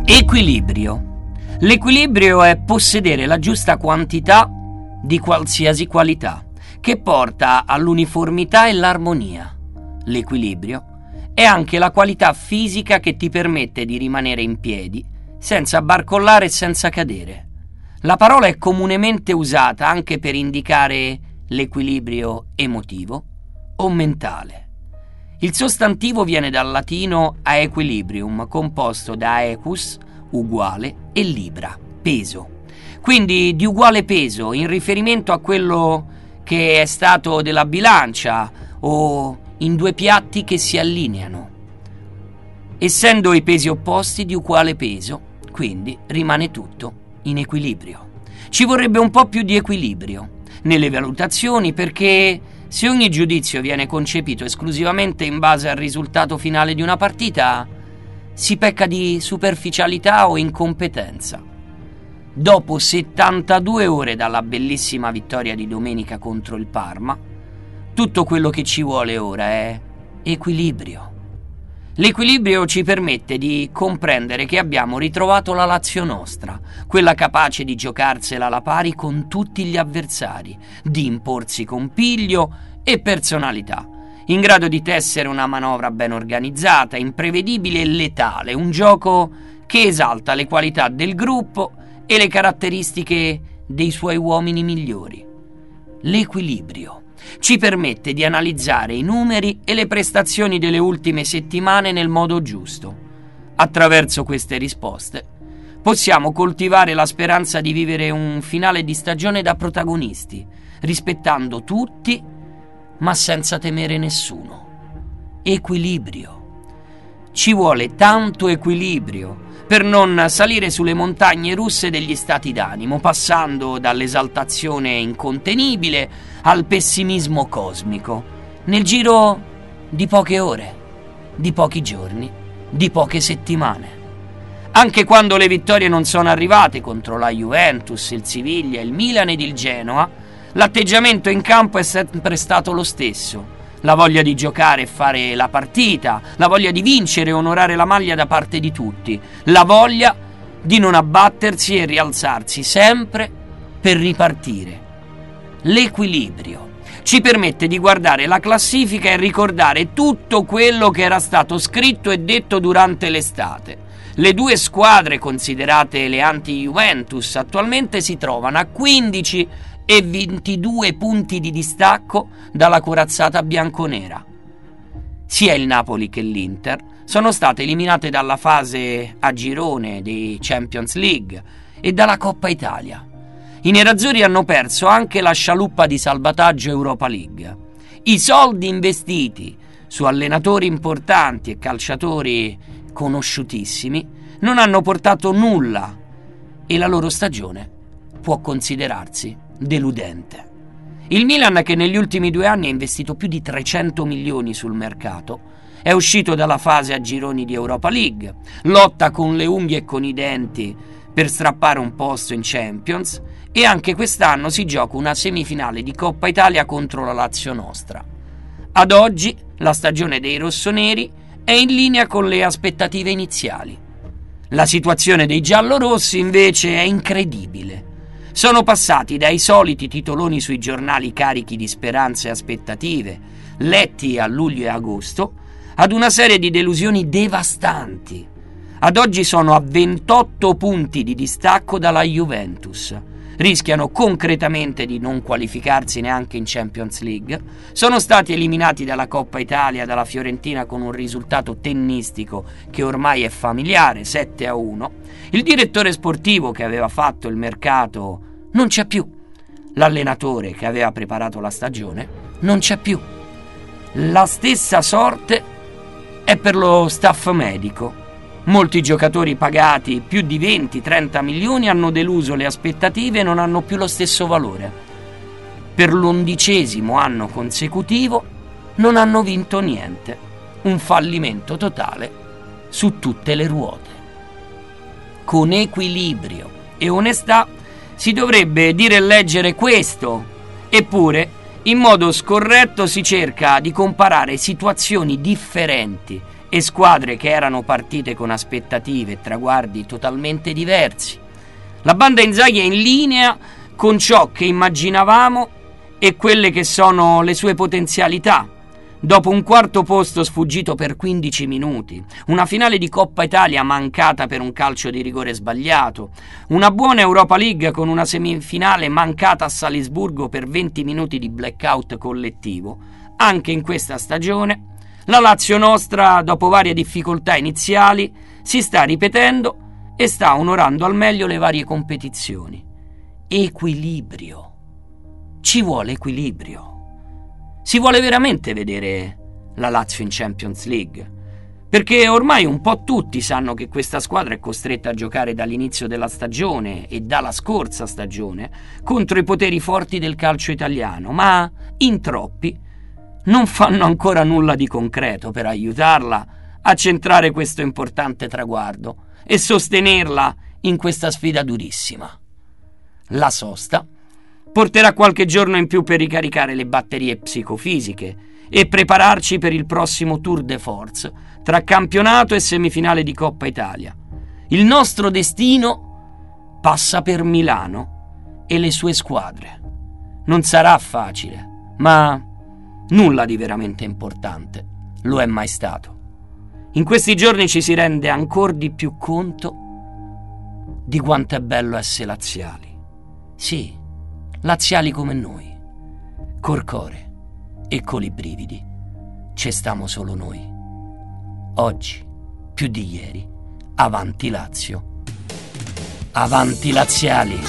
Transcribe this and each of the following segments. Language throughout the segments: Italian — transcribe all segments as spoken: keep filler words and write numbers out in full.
Equilibrio. L'equilibrio è possedere la giusta quantità di qualsiasi qualità, che porta all'uniformità e l'armonia. L'equilibrio è anche la qualità fisica che ti permette di rimanere in piedi, senza barcollare e senza cadere. La parola è comunemente usata anche per indicare l'equilibrio emotivo o mentale. Il sostantivo viene dal latino aequilibrium, composto da aequus, uguale, e libra, peso. Quindi di uguale peso in riferimento a quello che è stato della bilancia o in due piatti che si allineano. Essendo i pesi opposti di uguale peso, quindi rimane tutto in equilibrio. Ci vorrebbe un po' più di equilibrio nelle valutazioni, perché se ogni giudizio viene concepito esclusivamente in base al risultato finale di una partita, si pecca di superficialità o incompetenza. Dopo settantadue ore dalla bellissima vittoria di domenica contro il Parma, tutto quello che ci vuole ora è equilibrio. L'equilibrio ci permette di comprendere che abbiamo ritrovato la Lazio nostra, quella capace di giocarsela alla pari con tutti gli avversari, di imporsi con piglio e personalità, in grado di tessere una manovra ben organizzata, imprevedibile e letale, un gioco che esalta le qualità del gruppo e le caratteristiche dei suoi uomini migliori. L'equilibrio ci permette di analizzare i numeri e le prestazioni delle ultime settimane nel modo giusto. Attraverso queste risposte possiamo coltivare la speranza di vivere un finale di stagione da protagonisti, rispettando tutti ma senza temere nessuno. Equilibrio. Ci vuole tanto equilibrio per non salire sulle montagne russe degli stati d'animo, passando dall'esaltazione incontenibile al pessimismo cosmico, nel giro di poche ore, di pochi giorni, di poche settimane. Anche quando le vittorie non sono arrivate contro la Juventus, il Siviglia, il Milan ed il Genoa, l'atteggiamento in campo è sempre stato lo stesso. La voglia di giocare e fare la partita, la voglia di vincere e onorare la maglia da parte di tutti, la voglia di non abbattersi e rialzarsi sempre per ripartire. L'equilibrio ci permette di guardare la classifica e ricordare tutto quello che era stato scritto e detto durante l'estate. Le due squadre considerate le anti-Juventus attualmente si trovano a quindici e ventidue punti di distacco dalla corazzata bianconera. Sia il Napoli che l'Inter sono state eliminate dalla fase a girone dei Champions League e dalla Coppa Italia. I nerazzurri hanno perso anche la scialuppa di salvataggio Europa League. I soldi investiti su allenatori importanti e calciatori conosciutissimi non hanno portato nulla e la loro stagione può considerarsi deludente. Il Milan, che negli ultimi due anni ha investito più di trecento milioni sul mercato, è uscito dalla fase a gironi di Europa League, lotta con le unghie e con i denti per strappare un posto in Champions, e anche quest'anno si gioca una semifinale di Coppa Italia contro la Lazio nostra. Ad oggi la stagione dei rossoneri è in linea con le aspettative iniziali. La situazione dei giallorossi invece è incredibile. Sono passati dai soliti titoloni sui giornali carichi di speranze e aspettative, letti a luglio e agosto, ad una serie di delusioni devastanti. Ad oggi sono a ventotto punti di distacco dalla Juventus. Rischiano concretamente di non qualificarsi neanche in Champions League. Sono stati eliminati dalla Coppa Italia dalla Fiorentina con un risultato tennistico che ormai è familiare, sette a uno. Il direttore sportivo che aveva fatto il mercato non c'è più. L'allenatore che aveva preparato la stagione non c'è più. La stessa sorte è per lo staff medico. Molti giocatori pagati più di venti trenta milioni hanno deluso le aspettative e non hanno più lo stesso valore. Per l'undicesimo anno consecutivo non hanno vinto niente. Un fallimento totale su tutte le ruote. Con equilibrio e onestà si dovrebbe dire e leggere questo, eppure in modo scorretto si cerca di comparare situazioni differenti e squadre che erano partite con aspettative e traguardi totalmente diversi. La banda Inzaghi è in linea con ciò che immaginavamo e quelle che sono le sue potenzialità. Dopo un quarto posto sfuggito per quindici minuti, una finale di Coppa Italia mancata per un calcio di rigore sbagliato, una buona Europa League con una semifinale mancata a Salisburgo per venti minuti di blackout collettivo, anche in questa stagione la Lazio nostra, dopo varie difficoltà iniziali, si sta ripetendo e sta onorando al meglio le varie competizioni. Equilibrio. Ci vuole equilibrio. Si vuole veramente vedere la Lazio in Champions League, perché ormai un po' tutti sanno che questa squadra è costretta a giocare dall'inizio della stagione e dalla scorsa stagione contro i poteri forti del calcio italiano, ma in troppi non fanno ancora nulla di concreto per aiutarla a centrare questo importante traguardo e sostenerla in questa sfida durissima. La sosta porterà qualche giorno in più per ricaricare le batterie psicofisiche e prepararci per il prossimo tour de force tra campionato e semifinale di Coppa Italia. Il nostro destino passa per Milano e le sue squadre. Non sarà facile, ma nulla di veramente importante lo è mai stato. In questi giorni ci si rende ancora di più conto di quanto è bello essere laziali. Sì, laziali come noi, col core e con i brividi. Ci stiamo solo noi. Oggi, più di ieri, avanti Lazio. Avanti laziali.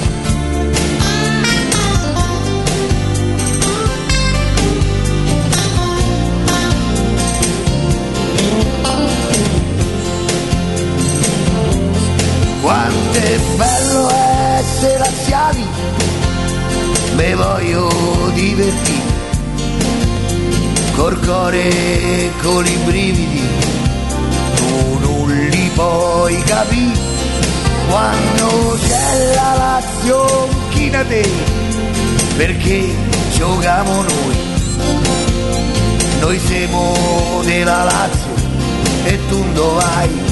Quanto è bello essere laziali, me voglio divertire, col core e con i brividi, tu non li puoi capire, quando c'è la Lazio china te, perché giochiamo noi, noi siamo della Lazio e tu dove vai?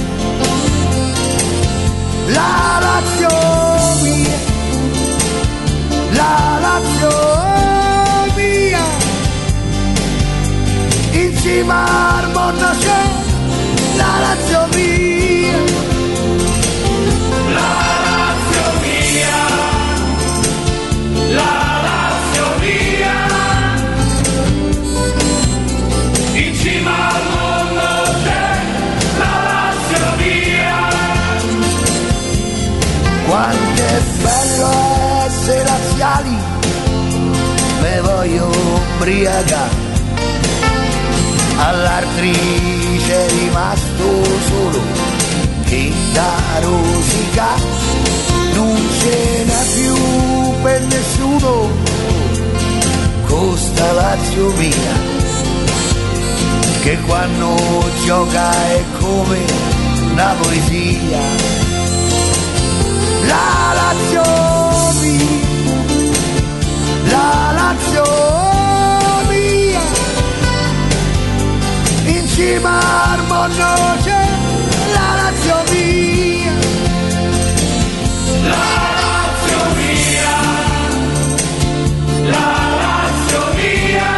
La Lazio mia, la Lazio mia, insieme al mondo c'è la Lazio mia, la Lazio mia, la Lazio mia, insieme al mondo c'è la Lazio mia. Quanto è bello essere laziali, me voglio ubriacare, all'altri c'è rimasto solo che da rosica, non ce n'è più per nessuno, costa Lazio mia, che quando gioca è come una poesia. La Lazio mia, la Lazio mia, insieme al mondo c'è la Lazio mia, la Lazio mia, la Lazio mia,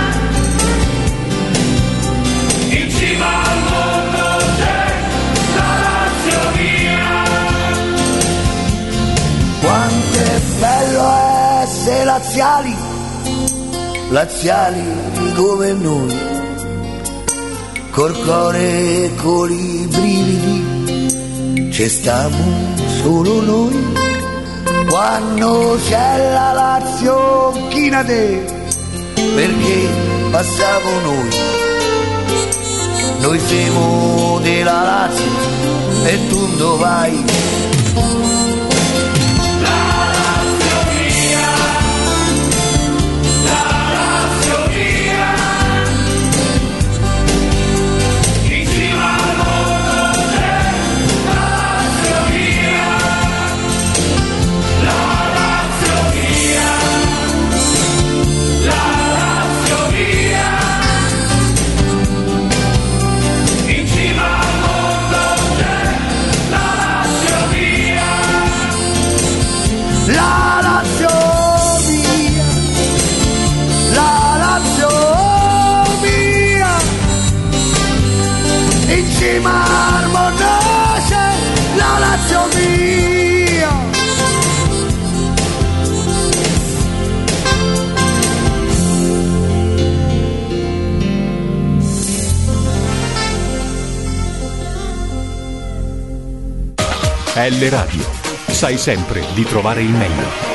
insieme al mondo c'è la Lazio mia. Quanto è bello essere laziali, laziali come noi, col core e con i brividi, ci stiamo solo noi, quando c'è la Lazio china te, perché passiamo noi, noi siamo della Lazio e tu dove vai? marmo nasce la Lazio mia. L Radio, sai sempre di trovare il meglio.